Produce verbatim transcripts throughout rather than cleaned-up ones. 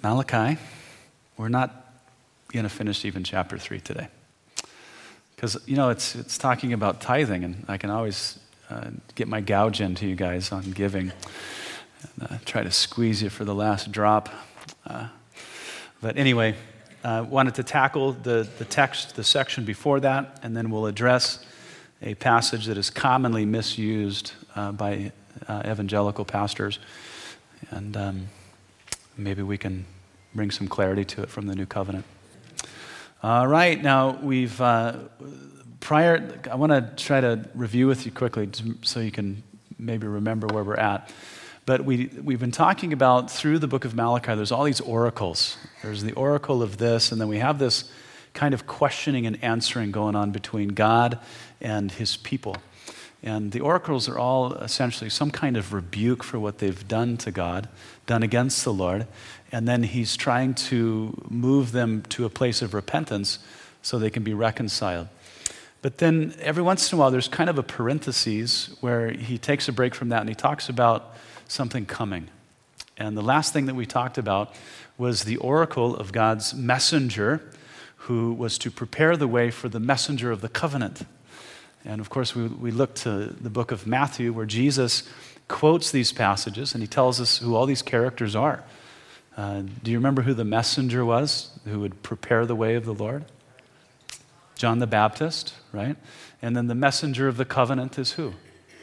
Malachi, we're not going to finish even chapter three today. Because, you know, it's it's talking about tithing, and I can always uh, get my gouge into you guys on giving, and uh, try to squeeze you for the last drop. Uh, but anyway, I uh, wanted to tackle the, the text, the section before that, and then we'll address a passage that is commonly misused uh, by uh, evangelical pastors. And um, maybe we can bring some clarity to it from the New Covenant. All right, now we've, uh, prior, I want to try to review with you quickly so you can maybe remember where we're at. But we, we've been talking about, through the book of Malachi, there's all these oracles. There's the oracle of this, and then we have this kind of questioning and answering going on between God and his people. And the oracles are all essentially some kind of rebuke for what they've done to God, done against the Lord, and then he's trying to move them to a place of repentance so they can be reconciled. But then every once in a while there's kind of a parenthesis where he takes a break from that and he talks about something coming. And the last thing that we talked about was the oracle of God's messenger, who was to prepare the way for the messenger of the covenant. And of course, we, we look to the book of Matthew, where Jesus quotes these passages, and he tells us who all these characters are. Uh, do you remember who the messenger was who would prepare the way of the Lord? John the Baptist, right? And then the messenger of the covenant is who?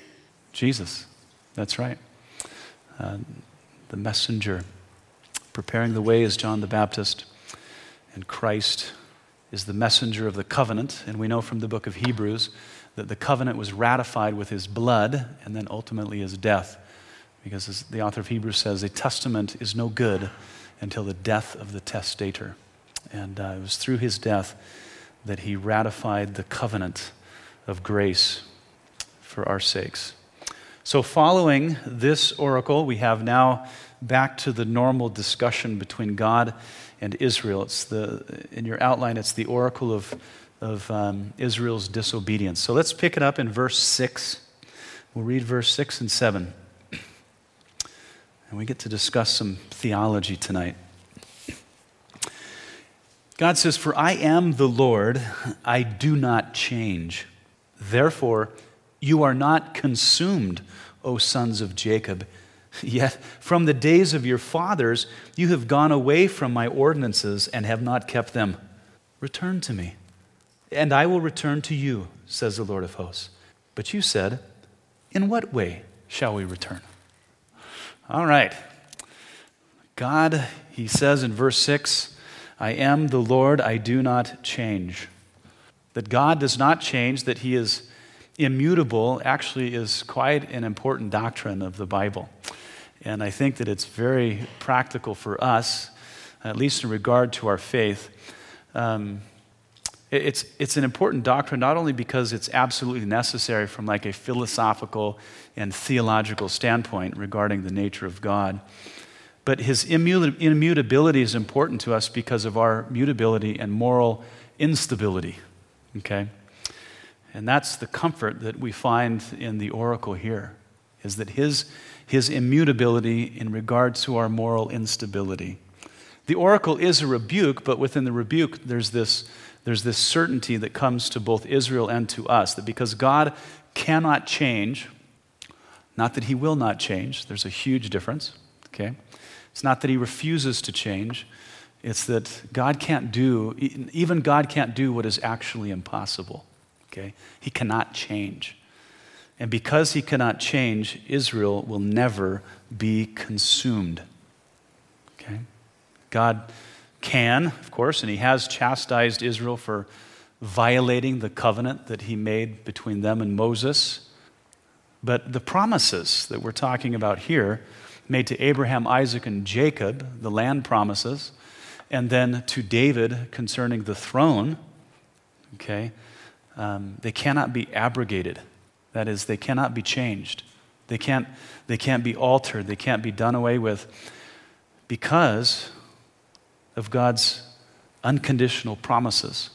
Jesus. That's right. Uh, the messenger preparing the way is John the Baptist, and Christ is the messenger of the covenant. And we know from the book of Hebrews that the covenant was ratified with his blood and then ultimately his death. Because as the author of Hebrews says, a testament is no good until the death of the testator. And uh, it was through his death that he ratified the covenant of grace for our sakes. So following this oracle, we have now back to the normal discussion between God and Israel. It's the, in your outline, it's the oracle of of um, Israel's disobedience. So let's pick it up in verse six. We'll read verse six and seven. And we get to discuss some theology tonight. God says, "For I am the Lord, I do not change. Therefore, you are not consumed, O sons of Jacob. Yet from the days of your fathers, you have gone away from my ordinances and have not kept them. Return to me, and I will return to you, says the Lord of hosts. But you said, in what way shall we return?" All right. God, he says in verse six, "I am the Lord, I do not change." That God does not change, that he is immutable, actually is quite an important doctrine of the Bible. And I think that it's very practical for us, at least in regard to our faith. Um, It's it's an important doctrine not only because it's absolutely necessary from like a philosophical and theological standpoint regarding the nature of God, but his immuta- immutability is important to us because of our mutability and moral instability, okay? And that's the comfort that we find in the oracle here, is that his, his immutability in regard to our moral instability. The oracle is a rebuke, but within the rebuke there's this There's this certainty that comes to both Israel and to us, that because God cannot change, not that he will not change, there's a huge difference, okay? It's not that he refuses to change, it's that God can't do, even God can't do what is actually impossible, okay? He cannot change. And because he cannot change, Israel will never be consumed, okay? God can, of course, and he has chastised Israel for violating the covenant that he made between them and Moses. But the promises that we're talking about here, made to Abraham, Isaac, and Jacob, the land promises, and then to David concerning the throne, okay, um, they cannot be abrogated. That is, they cannot be changed. They can't, they can't be altered. They can't be done away with because of God's unconditional promises.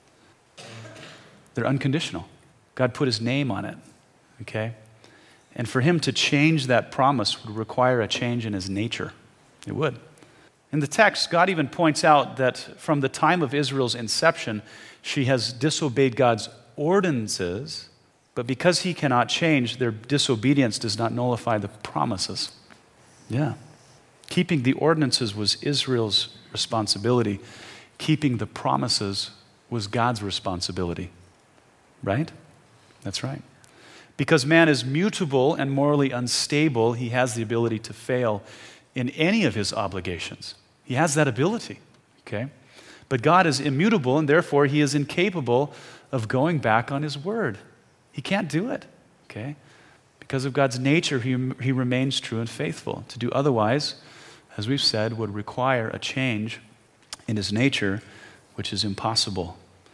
They're unconditional. God put his name on it, okay? And for him to change that promise would require a change in his nature. It would. In the text, God even points out that from the time of Israel's inception, she has disobeyed God's ordinances, but because he cannot change, their disobedience does not nullify the promises. Yeah. Keeping the ordinances was Israel's responsibility. Keeping the promises was God's responsibility. Right? That's right. Because man is mutable and morally unstable, he has the ability to fail in any of his obligations. He has that ability, okay? But God is immutable, and therefore he is incapable of going back on his word. He can't do it, okay? Because of God's nature, he, he remains true and faithful. To do otherwise, as we've said, would require a change in his nature, which is impossible.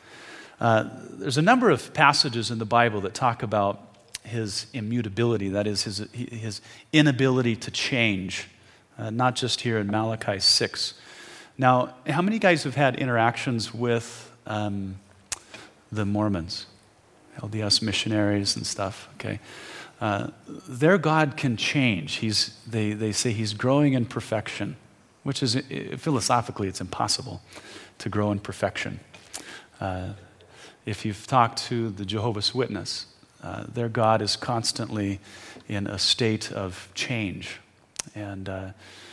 Uh, there's a number of passages in the Bible that talk about his immutability, that is, his, his inability to change, uh, not just here in Malachi six. Now, how many guys have had interactions with um, the Mormons, L D S missionaries and stuff? Okay, uh, their God can change. He's, they, they say he's growing in perfection, which is, philosophically, it's impossible to grow in perfection. Uh, if you've talked to the Jehovah's Witness, uh, their God is constantly in a state of change. And uh,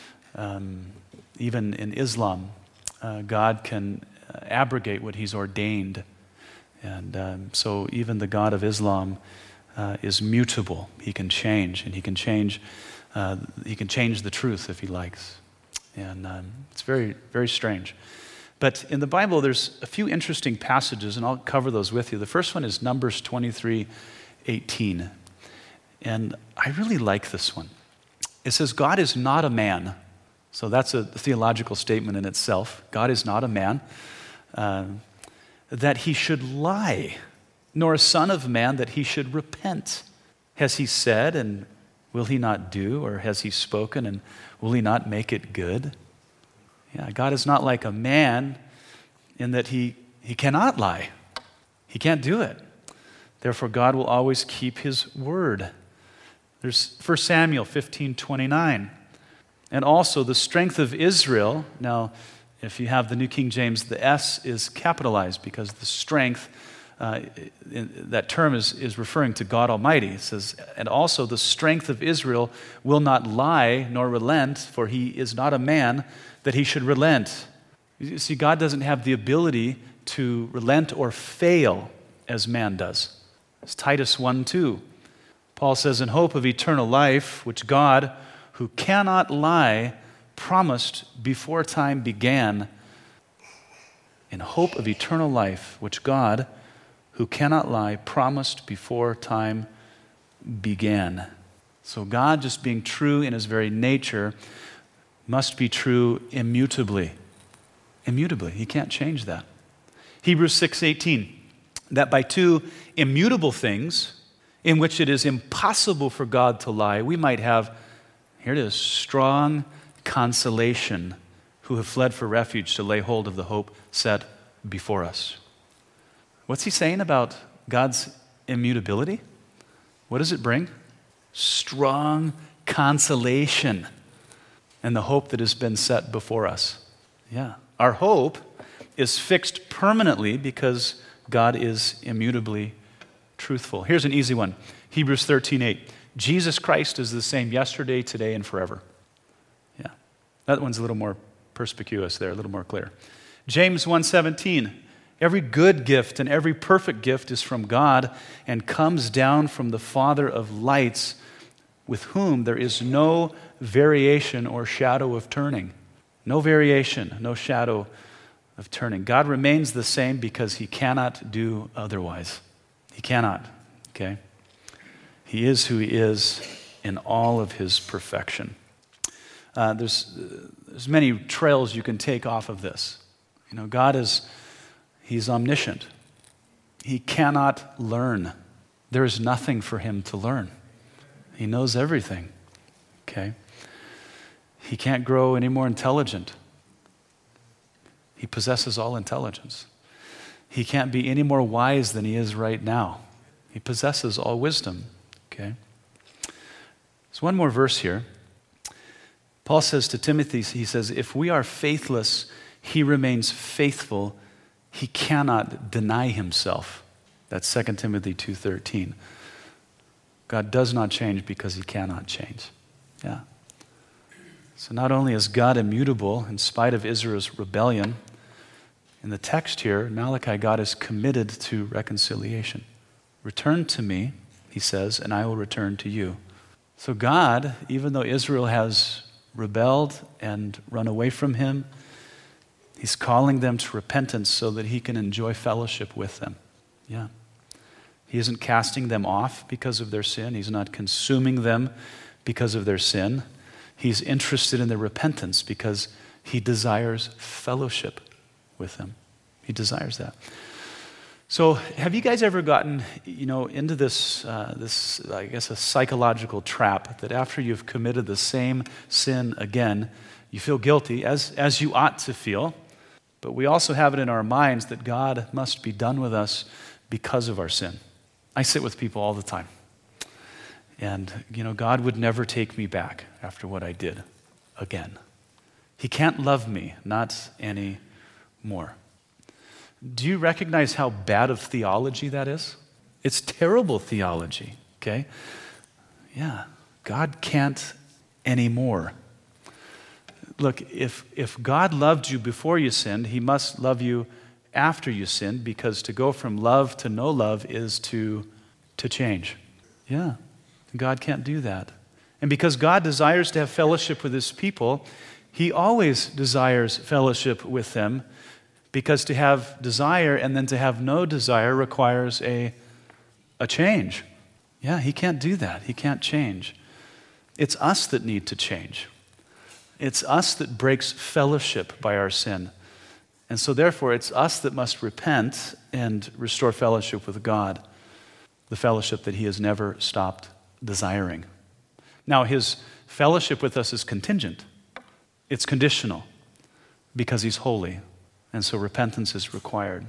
um, even in Islam, uh, God can abrogate what he's ordained. And um, so even the God of Islam uh, is mutable. He can change, and he can change, uh, he can change the truth if he likes. And um, it's very, very strange. But in the Bible, there's a few interesting passages, and I'll cover those with you. The first one is Numbers twenty-three eighteen. And I really like this one. It says, God is not a man. So that's a theological statement in itself. God is not a man, uh, that he should lie, nor a son of man that he should repent. Has he said, and will he not do? Or has he spoken, and will he not make it good? Yeah, God is not like a man in that he, he cannot lie. He can't do it. Therefore, God will always keep his word. There's First Samuel fifteen twenty-nine. And also the strength of Israel. Now, if you have the New King James, the S is capitalized because the strength, uh, in, that term is, is referring to God Almighty. It says, and also the strength of Israel will not lie nor relent, for he is not a man that he should relent. You see, God doesn't have the ability to relent or fail as man does. It's Titus one two. Paul says, in hope of eternal life, which God, who cannot lie, promised before time began. In hope of eternal life, which God, who cannot lie, promised before time began. So God, just being true in his very nature, must be true immutably. Immutably. He can't change that. Hebrews six eighteen. That by two immutable things, in which it is impossible for God to lie, we might have, here it is, strong consolation, who have fled for refuge to lay hold of the hope set before us. What's he saying about God's immutability? What does it bring? Strong consolation and the hope that has been set before us. Yeah. Our hope is fixed permanently because God is immutably truthful. Here's an easy one. Hebrews thirteen eight. Jesus Christ is the same yesterday, today, and forever. Yeah. That one's a little more perspicuous there, a little more clear. James one seventeen. Every good gift and every perfect gift is from God and comes down from the Father of lights, with whom there is no variation or shadow of turning. No variation, no shadow of turning. God remains the same because he cannot do otherwise. He cannot, okay? He is who he is in all of his perfection. Uh, there's, uh, there's many trails you can take off of this. You know, God is, he's omniscient. He cannot learn. There is nothing for him to learn. He knows everything, okay? He can't grow any more intelligent. He possesses all intelligence. He can't be any more wise than he is right now. He possesses all wisdom, okay? There's one more verse here. Paul says to Timothy, he says, if we are faithless, he remains faithful. He cannot deny himself. That's Second Timothy two thirteen. God does not change because he cannot change. Yeah. So not only is God immutable in spite of Israel's rebellion, in the text here, Malachi, God is committed to reconciliation. Return to me, he says, and I will return to you. So God, even though Israel has rebelled and run away from him, he's calling them to repentance so that he can enjoy fellowship with them. Yeah. He isn't casting them off because of their sin. He's not consuming them because of their sin. He's interested in their repentance because he desires fellowship with them. He desires that. So have you guys ever gotten, you know, into this, uh, this, I guess, a psychological trap that after you've committed the same sin again, you feel guilty, as, as you ought to feel, but we also have it in our minds that God must be done with us because of our sin. I sit with people all the time. And, you know, God would never take me back after what I did again. He can't love me, not anymore. Do you recognize how bad of theology that is? It's terrible theology, okay? Yeah, God can't anymore. Look, if, if God loved you before you sinned, he must love you after you sinned, because to go from love to no love is to, to change. Yeah, God can't do that. And because God desires to have fellowship with his people, he always desires fellowship with them, because to have desire and then to have no desire requires a, a change. Yeah, he can't do that. He can't change. It's us that need to change. It's us that breaks fellowship by our sin. And so therefore, it's us that must repent and restore fellowship with God, the fellowship that he has never stopped desiring. Now, his fellowship with us is contingent. It's conditional because he's holy. And so repentance is required.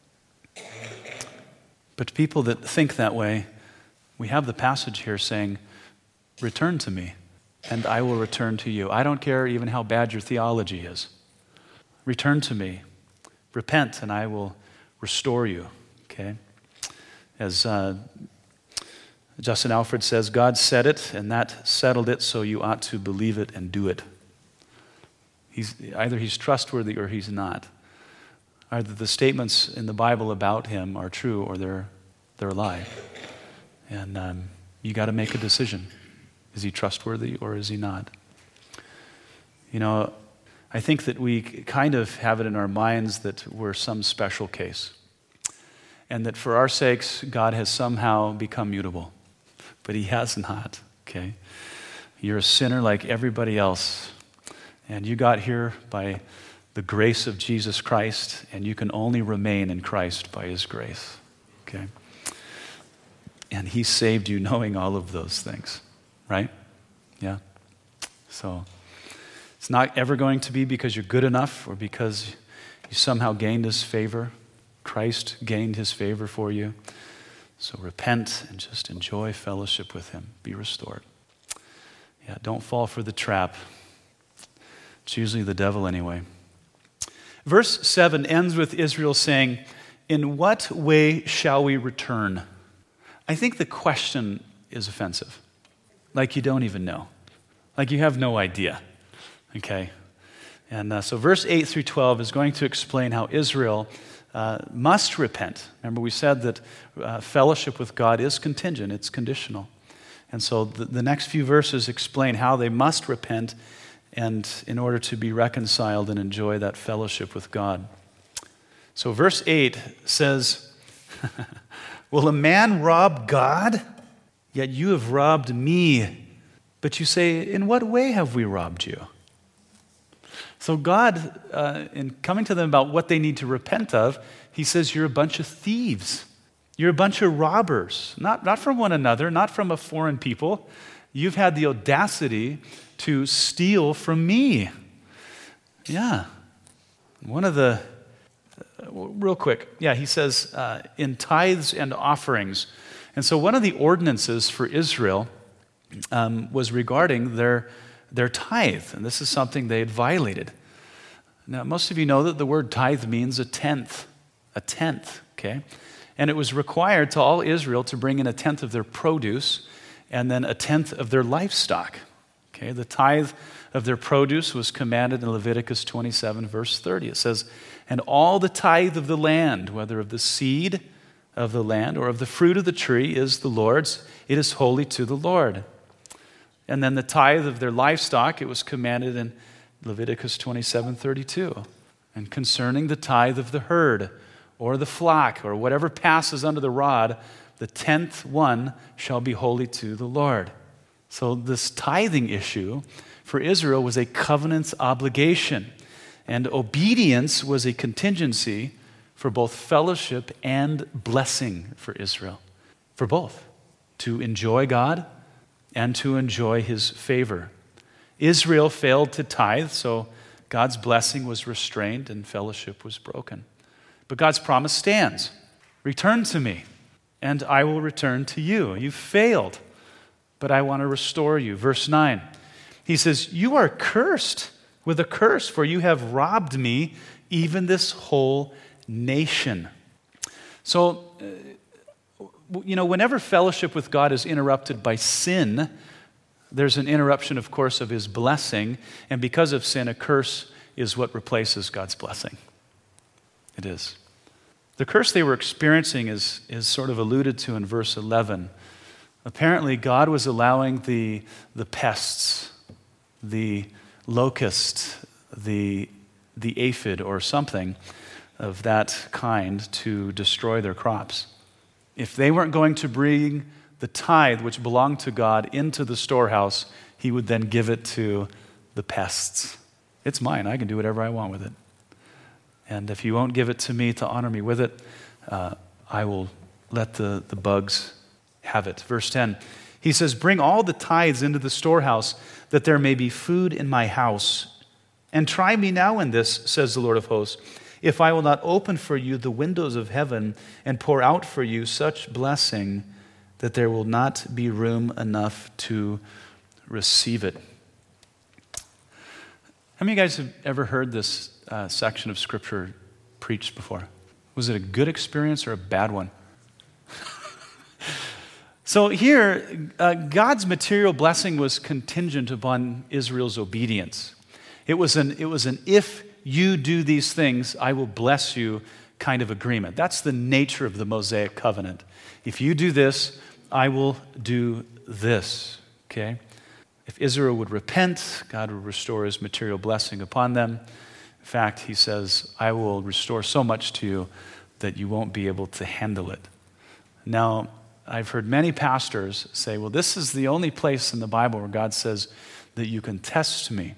But people that think that way, we have the passage here saying, return to me, and I will return to you. I don't care even how bad your theology is. Return to me. Repent, and I will restore you. Okay? As uh, Justin Alfred says, God said it, and that settled it, so you ought to believe it and do it. He's, either he's trustworthy or he's not. Either the statements in the Bible about him are true or they're, they're a lie. And um, you got to make a decision. Is he trustworthy or is he not? You know, I think that we kind of have it in our minds that we're some special case. And that for our sakes, God has somehow become mutable. But he has not, okay? You're a sinner like everybody else. And you got here by the grace of Jesus Christ, and you can only remain in Christ by his grace, okay? And he saved you knowing all of those things, right? Yeah? So it's not ever going to be because you're good enough or because you somehow gained his favor. Christ gained his favor for you. So repent and just enjoy fellowship with him. Be restored. Yeah, don't fall for the trap. It's usually the devil anyway. Verse seven ends with Israel saying, in what way shall we return? I think the question is offensive. Like you don't even know. Like you have no idea. Okay? And uh, so verse eight through twelve is going to explain how Israel uh, must repent. Remember, we said that uh, fellowship with God is contingent, it's conditional. And so the, the next few verses explain how they must repent and in order to be reconciled and enjoy that fellowship with God. So verse eight says, will a man rob God? Yet you have robbed me. But you say, in what way have we robbed you? So God, uh, in coming to them about what they need to repent of, he says, you're a bunch of thieves. You're a bunch of robbers. Not, not from one another, not from a foreign people. You've had the audacity to steal from me. Yeah. One of the, uh, real quick, yeah, he says, uh, in tithes and offerings. And so one of the ordinances for Israel um, was regarding their their tithe, and this is something they had violated. Now, most of you know that the word tithe means a tenth, a tenth, okay? And it was required to all Israel to bring in a tenth of their produce and then a tenth of their livestock, okay? The tithe of their produce was commanded in Leviticus twenty-seven, verse thirty. It says, "And all the tithe of the land, whether of the seed of the land or of the fruit of the tree, is the Lord's. It is holy to the Lord." And then the tithe of their livestock, it was commanded in Leviticus twenty-seven, thirty-two. "And concerning the tithe of the herd or the flock or whatever passes under the rod, the tenth one shall be holy to the Lord." So this tithing issue for Israel was a covenant obligation, and obedience was a contingency for both fellowship and blessing for Israel, for both, to enjoy God and to enjoy his favor. Israel failed to tithe, so God's blessing was restrained and fellowship was broken. But God's promise stands. "Return to me, and I will return to you." You failed, but I want to restore you. Verse nine, he says, "You are cursed with a curse, for you have robbed me, even this whole nation." So, uh, you know, whenever fellowship with God is interrupted by sin, there's an interruption, of course, of his blessing, and because of sin, a curse is what replaces God's blessing. It is. The curse they were experiencing is, is sort of alluded to in verse eleven. Apparently, God was allowing the, the pests, the locust, the, the aphid, or something of that kind to destroy their crops. If they weren't going to bring the tithe, which belonged to God, into the storehouse, he would then give it to the pests. It's mine. I can do whatever I want with it. And if you won't give it to me to honor me with it, uh, I will let the, the bugs have it. Verse ten, he says, "Bring all the tithes into the storehouse, that there may be food in my house. And try me now in this, says the Lord of hosts, if I will not open for you the windows of heaven and pour out for you such blessing that there will not be room enough to receive it." How many of you guys have ever heard this uh, section of Scripture preached before? Was it a good experience or a bad one? So here, uh, God's material blessing was contingent upon Israel's obedience. It was an, it was an if you do these things, I will bless you kind of agreement. That's the nature of the Mosaic covenant. If you do this, I will do this, okay? If Israel would repent, God would restore his material blessing upon them. In fact, he says, I will restore so much to you that you won't be able to handle it. Now, I've heard many pastors say, well, this is the only place in the Bible where God says that you can test me.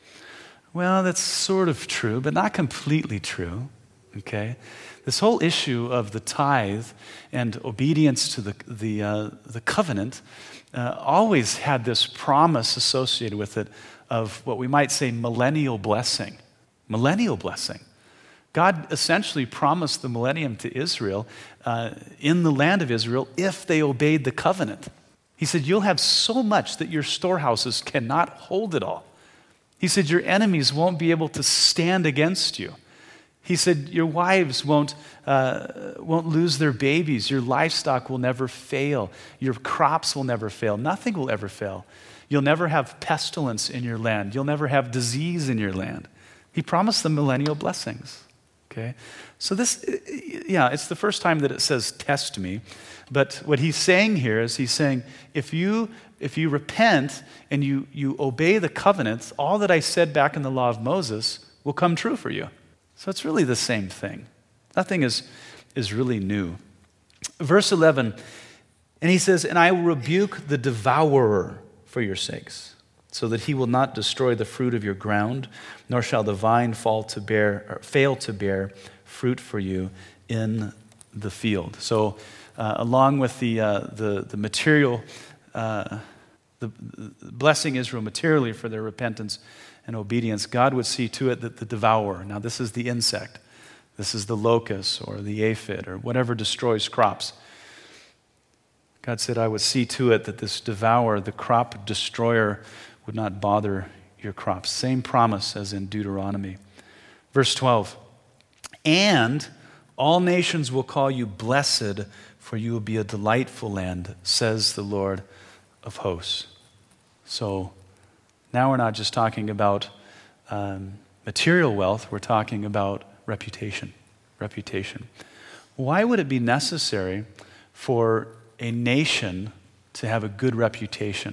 Well, that's sort of true, but not completely true, okay? This whole issue of the tithe and obedience to the, the, uh, the covenant uh, always had this promise associated with it of what we might say millennial blessing. Millennial blessing. God essentially promised the millennium to Israel uh, in the land of Israel if they obeyed the covenant. He said, you'll have so much that your storehouses cannot hold it all. He said, your enemies won't be able to stand against you. He said, your wives won't, uh, won't lose their babies. Your livestock will never fail. Your crops will never fail. Nothing will ever fail. You'll never have pestilence in your land. You'll never have disease in your land. He promised them millennial blessings. Okay, so this, yeah, it's the first time that it says test me, but what he's saying here is he's saying, if you if you repent and you, you obey the covenants, all that I said back in the law of Moses will come true for you. So it's really the same thing. Nothing is, is really new. Verse eleven, and he says, and I will rebuke the devourer for your sakes, so that he will not destroy the fruit of your ground, nor shall the vine fall to bear or fail to bear fruit for you in the field. So, uh, along with the uh, the the material, uh, the, the blessing Israel materially for their repentance and obedience, God would see to it that the devourer. Now, this is the insect, this is the locust or the aphid or whatever destroys crops. God said, I would see to it that this devourer, the crop destroyer, would not bother your crops. Same promise as in Deuteronomy. Verse twelve, and all nations will call you blessed, for you will be a delightful land, says the Lord of hosts. So now we're not just talking about um, material wealth, we're talking about reputation. Reputation. Why would it be necessary for a nation to have a good reputation?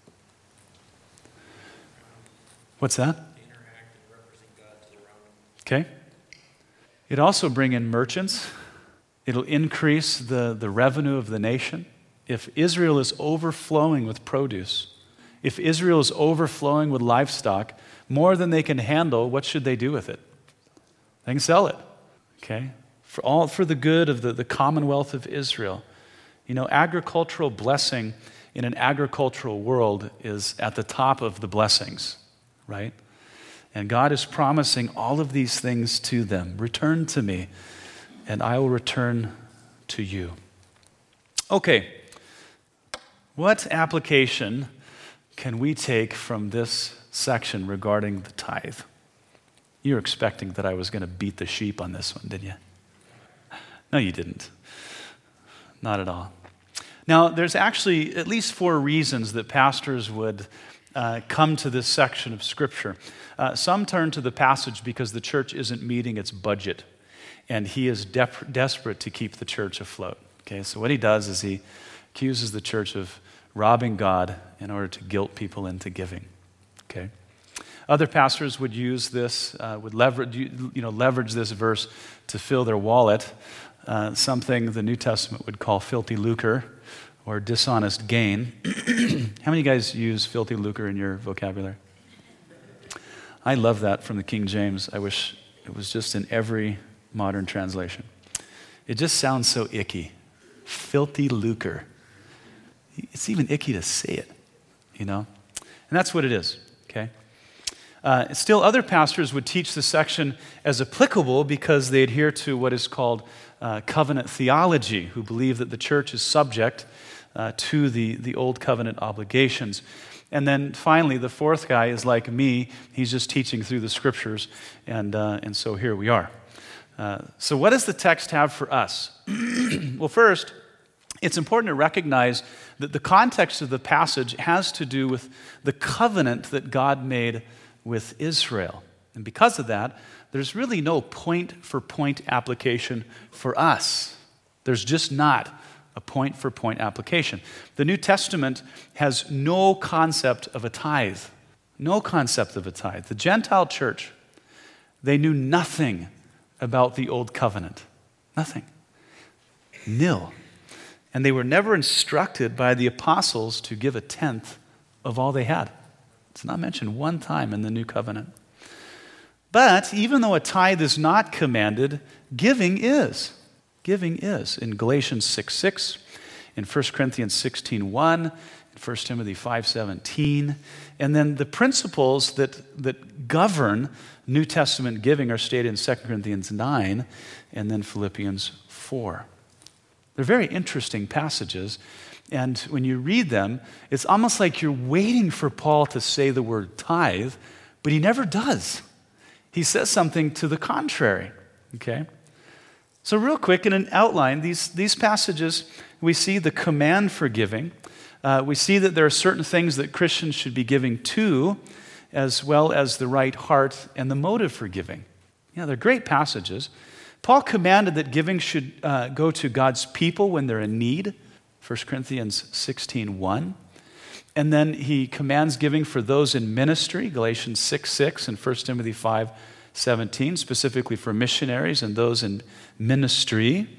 What's that? Interact and represent God to the surroundings. Okay. It also bring in merchants. It'll increase the, the revenue of the nation. If Israel is overflowing with produce, if Israel is overflowing with livestock, more than they can handle, what should they do with it? They can sell it. Okay? For all for the good of the, the commonwealth of Israel. You know, agricultural blessing in an agricultural world is at the top of the blessings, right? And God is promising all of these things to them. Return to me, and I will return to you. Okay, what application can we take from this section regarding the tithe? You're expecting that I was going to beat the sheep on this one, didn't you? No, you didn't. Not at all. Now, there's actually at least four reasons that pastors would uh, come to this section of Scripture. Uh, some turn to the passage because the church isn't meeting its budget, and he is dep- desperate to keep the church afloat. Okay, so what he does is he accuses the church of robbing God in order to guilt people into giving. Okay. Other pastors would use this, uh, would leverage, you know, leverage this verse to fill their wallet, uh, something the New Testament would call filthy lucre or dishonest gain. How many of you guys use filthy lucre in your vocabulary? I love that from the King James. I wish it was just in every modern translation. It just sounds so icky. Filthy lucre. It's even icky to say it, you know? And that's what it is, okay? Uh, still, other pastors would teach this section as applicable because they adhere to what is called uh, covenant theology, who believe that the church is subject uh, to the, the old covenant obligations. And then finally, the fourth guy is like me. He's just teaching through the scriptures, and, uh, and so here we are. Uh, so what does the text have for us? Well, first, it's important to recognize that the context of the passage has to do with the covenant that God made with Israel. And because of that, there's really no point-for-point application for us. There's just not a point-for-point application. The New Testament has no concept of a tithe. No concept of a tithe. The Gentile church, they knew nothing about the Old Covenant. Nothing. Nil. And they were never instructed by the apostles to give a tenth of all they had. It's not mentioned one time in the New Covenant. But even though a tithe is not commanded, giving is. Giving is. In Galatians six six, in First Corinthians sixteen one, in First Timothy five seventeen, and then the principles that, that govern New Testament giving are stated in Second Corinthians nine and then Philippians four. They're very interesting passages, and when you read them, it's almost like you're waiting for Paul to say the word tithe, but he never does. He says something to the contrary, okay? So real quick, in an outline, these, these passages, we see the command for giving. Uh, we see that there are certain things that Christians should be giving to, as well as the right heart and the motive for giving. Yeah, they're great passages. Paul commanded that giving should uh, go to God's people when they're in need, First Corinthians sixteen one. And then he commands giving for those in ministry, Galatians six six and First Timothy five seventeen, specifically for missionaries and those in ministry.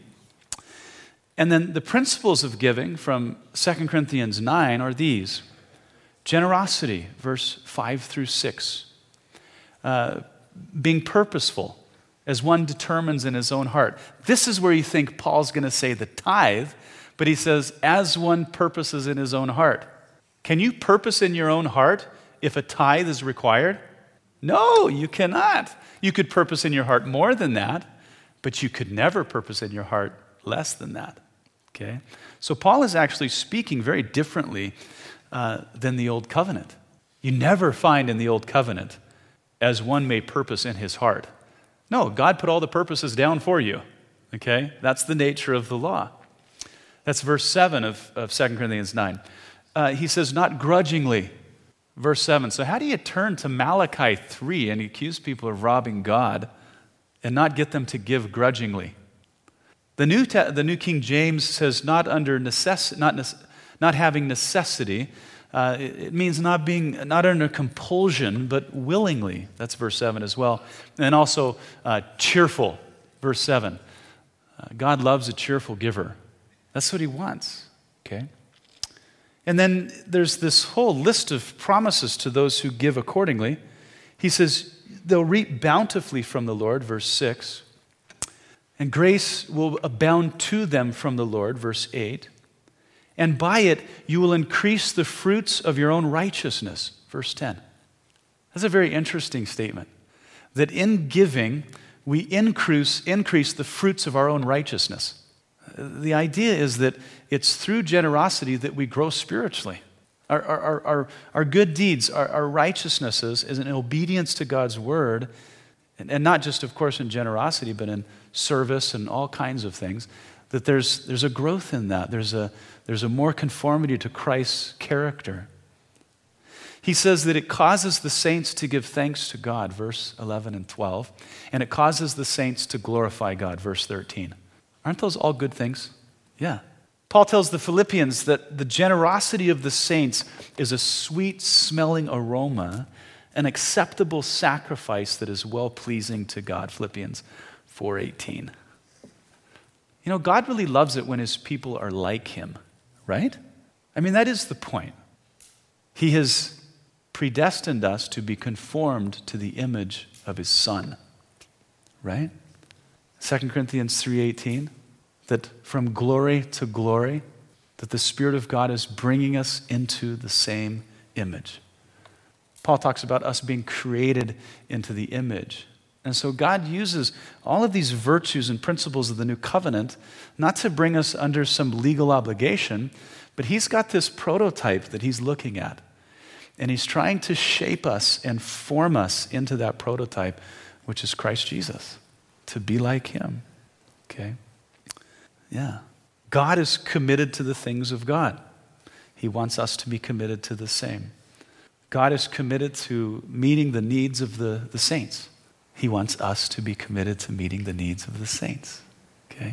And then the principles of giving from Second Corinthians nine are these. Generosity, verse five through six. Uh, being purposeful, as one determines in his own heart. This is where you think Paul's going to say the tithe, but he says, as one purposes in his own heart. Can you purpose in your own heart if a tithe is required? No, you cannot. You could purpose in your heart more than that, but you could never purpose in your heart less than that. Okay? So Paul is actually speaking very differently uh, than the Old Covenant. You never find in the Old Covenant, as one may purpose in his heart. No, God put all the purposes down for you. Okay? That's the nature of the law. That's verse seven of, of Second Corinthians nine. Uh, he says, not grudgingly. Verse seven. So how do you turn to Malachi three and accuse people of robbing God and not get them to give grudgingly? The New, Te- the New King James says not under necess- not, ne- not having necessity. Uh, it, it means not being, not under compulsion, but willingly. That's verse seven as well. And also uh, cheerful, verse seven. Uh, God loves a cheerful giver. That's what he wants, okay? And then there's this whole list of promises to those who give accordingly. He says, they'll reap bountifully from the Lord, verse six. And grace will abound to them from the Lord, verse eight. And by it you will increase the fruits of your own righteousness, verse ten. That's a very interesting statement. That in giving, we increase, increase the fruits of our own righteousness. The idea is that it's through generosity that we grow spiritually. Our, our, our, our good deeds, our, our righteousnesses is an obedience to God's word, and, and not just, of course, in generosity, but in service and all kinds of things, that there's, there's a growth in that. There's a, there's a more conformity to Christ's character. He says that it causes the saints to give thanks to God, verse eleven and twelve, and it causes the saints to glorify God, verse thirteen. Aren't those all good things? Yeah. Paul tells the Philippians that the generosity of the saints is a sweet-smelling aroma, an acceptable sacrifice that is well-pleasing to God, Philippians four eighteen. You know, God really loves it when his people are like him, right? I mean, that is the point. He has predestined us to be conformed to the image of his Son, right? Second Corinthians three eighteen, that from glory to glory, that the Spirit of God is bringing us into the same image. Paul talks about us being created into the image. And so God uses all of these virtues and principles of the new covenant not to bring us under some legal obligation, but he's got this prototype that he's looking at. And he's trying to shape us and form us into that prototype, which is Christ Jesus, to be like him. Okay? Yeah. God is committed to the things of God. He wants us to be committed to the same. God is committed to meeting the needs of the, the saints. He wants us to be committed to meeting the needs of the saints. Okay?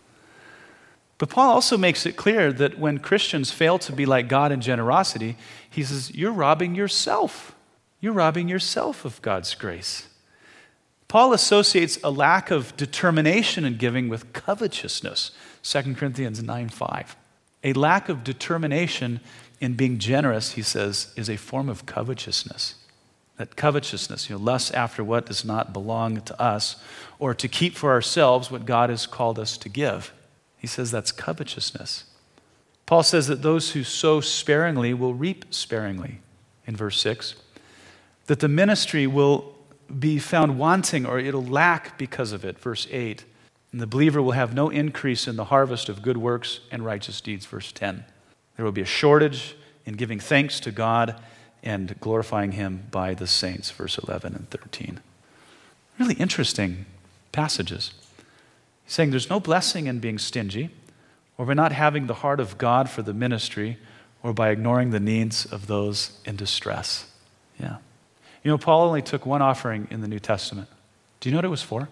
But Paul also makes it clear that when Christians fail to be like God in generosity, he says, you're robbing yourself. You're robbing yourself of God's grace. Paul associates a lack of determination in giving with covetousness, Second Corinthians nine five. A lack of determination in being generous, he says, is a form of covetousness. That covetousness, you know, lust after what does not belong to us, or to keep for ourselves what God has called us to give. He says that's covetousness. Paul says that those who sow sparingly will reap sparingly, in verse six. That the ministry will be found wanting, or it'll lack because of it, verse eight. And the believer will have no increase in the harvest of good works and righteous deeds, verse ten. There will be a shortage in giving thanks to God and glorifying him by the saints, verse eleven and thirteen. Really interesting passages. He's saying there's no blessing in being stingy, or by not having the heart of God for the ministry, or by ignoring the needs of those in distress. Yeah. You know, Paul only took one offering in the New Testament. Do you know what it was for?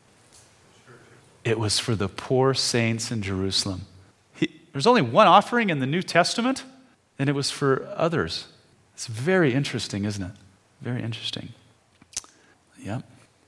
It was for the poor saints in Jerusalem. He, there's only one offering in the New Testament, and it was for others. It's very interesting, isn't it? Very interesting. Yeah.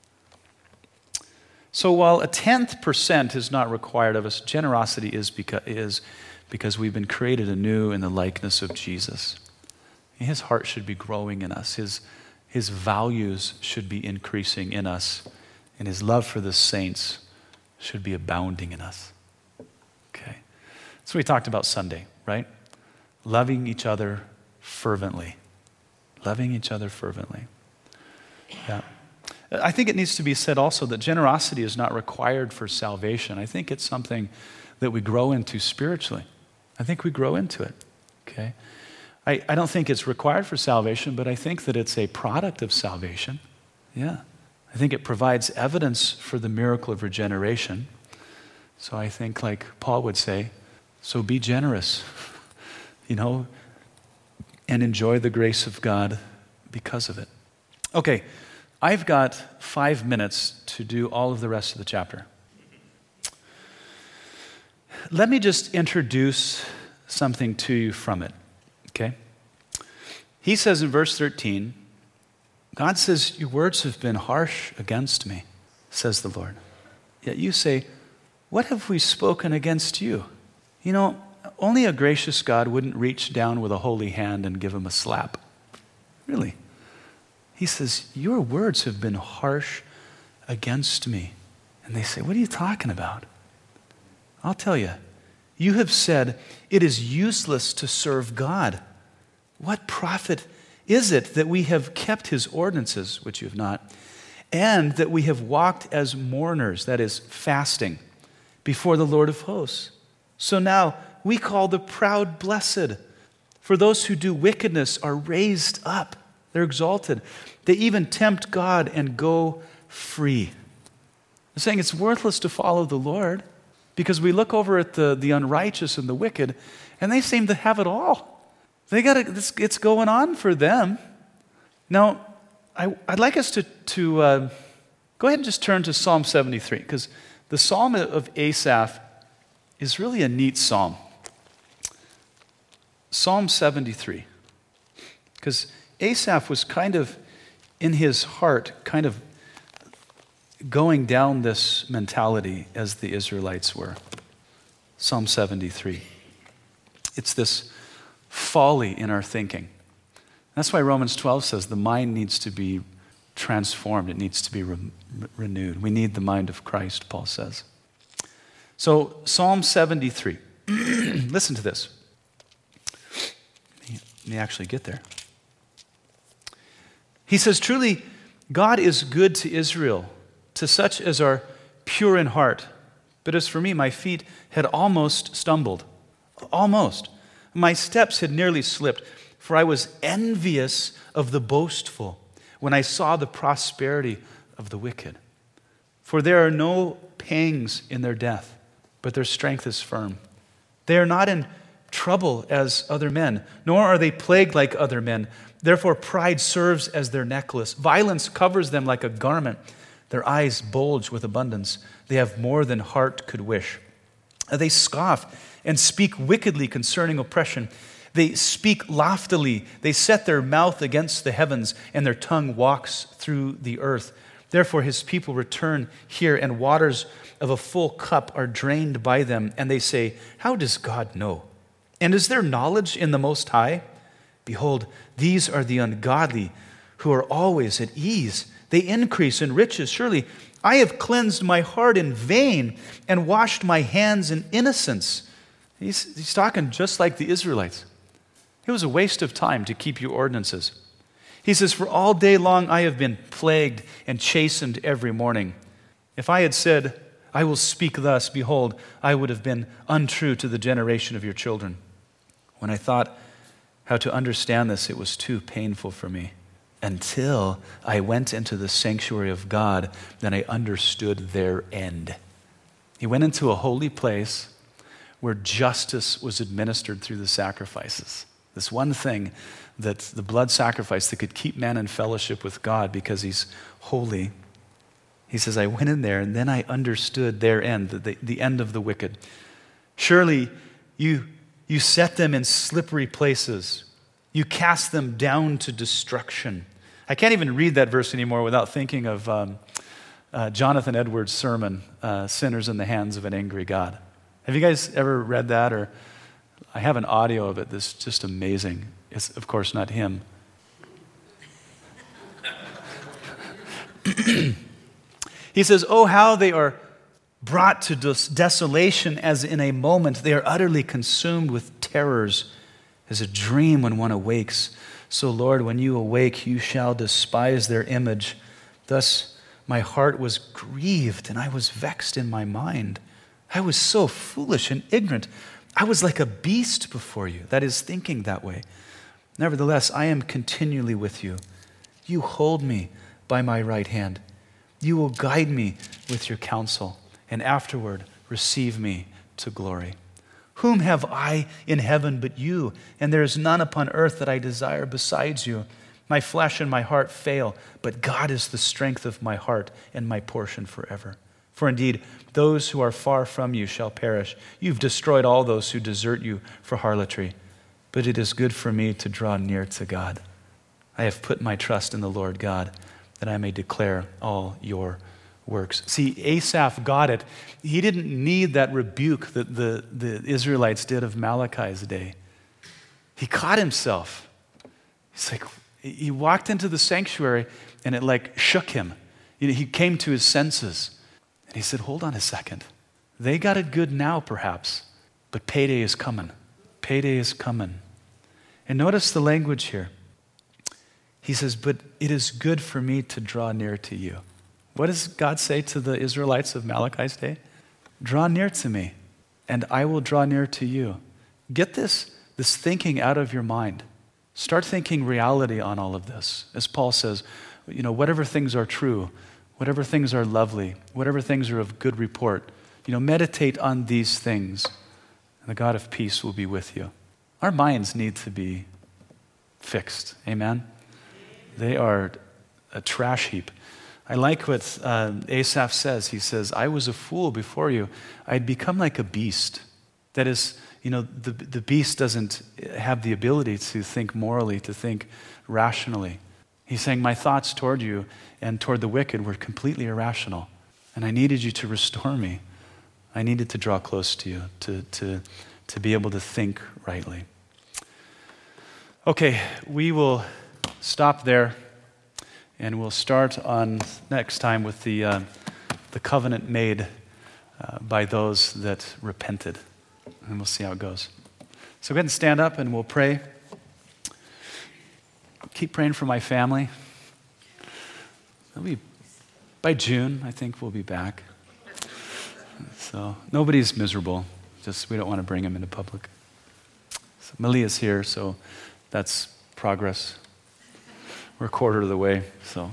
So while a tenth percent is not required of us, generosity is because, is because we've been created anew in the likeness of Jesus. His heart should be growing in us. His, his values should be increasing in us. And his love for the saints should be abounding in us. Okay. That's what we talked about Sunday, right? Loving each other fervently. Loving each other fervently. Yeah. I think it needs to be said also that generosity is not required for salvation. I think it's something that we grow into spiritually. I think we grow into it. Okay. I, I don't think it's required for salvation, but I think that it's a product of salvation. Yeah. I think it provides evidence for the miracle of regeneration. So I think, like Paul would say, so be generous, you know, and enjoy the grace of God because of it. Okay, I've got five minutes to do all of the rest of the chapter. Let me just introduce something to you from it, okay? He says in verse thirteen, God says, your words have been harsh against me, says the Lord. Yet you say, what have we spoken against you? You know, only a gracious God wouldn't reach down with a holy hand and give him a slap. Really. He says, your words have been harsh against me. And they say, what are you talking about? I'll tell you. You have said, it is useless to serve God. What profit is it that we have kept his ordinances, which you have not, and that we have walked as mourners, that is, fasting, before the Lord of hosts? So now we call the proud blessed, for those who do wickedness are raised up. They're exalted. They even tempt God and go free. They're saying it's worthless to follow the Lord because we look over at the, the unrighteous and the wicked, and they seem to have it all. They got it. It's, it's going on for them. Now, I, I'd like us to, to uh, go ahead and just turn to Psalm seventy-three, because the Psalm of Asaph is really a neat psalm. Psalm seventy-three. Because Asaph was kind of, in his heart, kind of going down this mentality as the Israelites were. Psalm seventy-three. It's this folly in our thinking. That's why Romans twelve says the mind needs to be transformed. It needs to be re- renewed. We need the mind of Christ, Paul says. So, Psalm seventy-three. Listen to this. Let me actually get there. He says, truly, God is good to Israel, to such as are pure in heart. But as for me, my feet had almost stumbled. Almost. My steps had nearly slipped, for I was envious of the boastful when I saw the prosperity of the wicked. For there are no pangs in their death, but their strength is firm. They are not in trouble as other men, nor are they plagued like other men. Therefore pride serves as their necklace. Violence covers them like a garment. Their eyes bulge with abundance. They have more than heart could wish. They scoff and speak wickedly concerning oppression. They speak loftily. They set their mouth against the heavens, and their tongue walks through the earth. Therefore his people return here, and waters of a full cup are drained by them. And they say, how does God know? And is there knowledge in the Most High? Behold, these are the ungodly who are always at ease. They increase in riches. Surely I have cleansed my heart in vain and washed my hands in innocence. He's, he's talking just like the Israelites. It was a waste of time to keep your ordinances. He says, for all day long I have been plagued and chastened every morning. If I had said, I will speak thus, behold, I would have been untrue to the generation of your children. When I thought how to understand this, it was too painful for me. Until I went into the sanctuary of God, then I understood their end. He went into a holy place where justice was administered through the sacrifices. This one thing, that the blood sacrifice that could keep man in fellowship with God because he's holy. He says, I went in there and then I understood their end, the, the end of the wicked. Surely you, you set them in slippery places. You cast them down to destruction. I can't even read that verse anymore without thinking of um, uh, Jonathan Edwards' sermon, uh, Sinners in the Hands of an Angry God. Have you guys ever read that? Or I have an audio of it that's just amazing. It's, of course, not him. He says, oh, how they are brought to des- desolation as in a moment. They are utterly consumed with terrors as a dream when one awakes. So, Lord, when you awake, you shall despise their image. Thus, my heart was grieved and I was vexed in my mind. I was so foolish and ignorant. I was like a beast before you. That is, thinking that way. Nevertheless, I am continually with you. You hold me by my right hand. You will guide me with your counsel, and afterward receive me to glory. Whom have I in heaven but you? And there is none upon earth that I desire besides you. My flesh and my heart fail, but God is the strength of my heart and my portion forever. For indeed, those who are far from you shall perish. You've destroyed all those who desert you for harlotry. But it is good for me to draw near to God. I have put my trust in the Lord God, that I may declare all your works. See, Asaph got it. He didn't need that rebuke that the, the Israelites did of Malachi's day. He caught himself. He's like, he walked into the sanctuary and it like shook him. He came to his senses. And he said, hold on a second. They got it good now, perhaps, but payday is coming. Payday is coming. And notice the language here. He says, but it is good for me to draw near to you. What does God say to the Israelites of Malachi's day? Draw near to me, and I will draw near to you. Get this, this thinking out of your mind. Start thinking reality on all of this. As Paul says, you know, whatever things are true, whatever things are lovely, whatever things are of good report, you know, meditate on these things, and the God of peace will be with you. Our minds need to be fixed. Amen? They are a trash heap. I like what uh, Asaph says. He says, I was a fool before you. I'd become like a beast. That is, you know, the, the beast doesn't have the ability to think morally, to think rationally. He's saying, my thoughts toward you and toward the wicked were completely irrational. And I needed you to restore me. I needed to draw close to you, to, to, to be able to think rightly. Okay, we will stop there. And we'll start on next time with the, uh, the covenant made uh, by those that repented. And we'll see how it goes. So go ahead and stand up and we'll pray. Keep praying for my family. It'll be, by June, I think we'll be back. So nobody's miserable. Just we don't want to bring them into public. So Malia's here, so that's progress. We're a quarter of the way, so.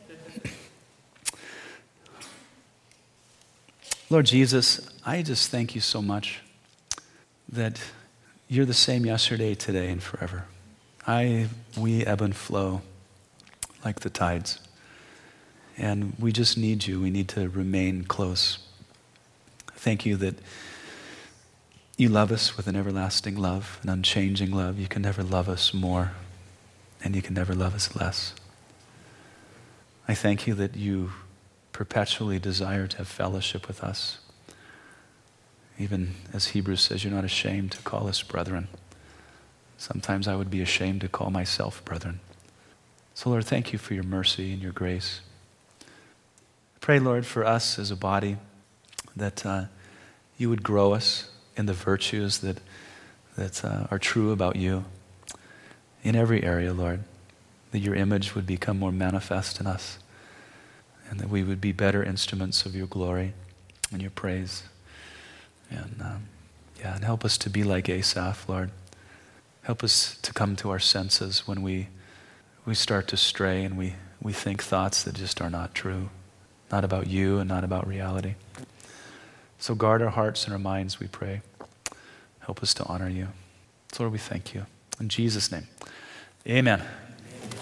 Lord Jesus, I just thank you so much that you're the same yesterday, today, and forever. I, we ebb and flow like the tides. And we just need you. We need to remain close. Thank you that you love us with an everlasting love, an unchanging love. You can never love us more. And you can never love us less. I thank you that you perpetually desire to have fellowship with us. Even as Hebrews says, you're not ashamed to call us brethren. Sometimes I would be ashamed to call myself brethren. So Lord, thank you for your mercy and your grace. I pray, Lord, for us as a body, that uh, you would grow us in the virtues that, that uh, are true about you. In every area, Lord, that your image would become more manifest in us and that we would be better instruments of your glory and your praise. And um, yeah, and help us to be like Asaph, Lord. Help us to come to our senses when we we start to stray and we, we think thoughts that just are not true, not about you and not about reality. So guard our hearts and our minds, we pray. Help us to honor you. So Lord, we thank you. In Jesus' name, amen.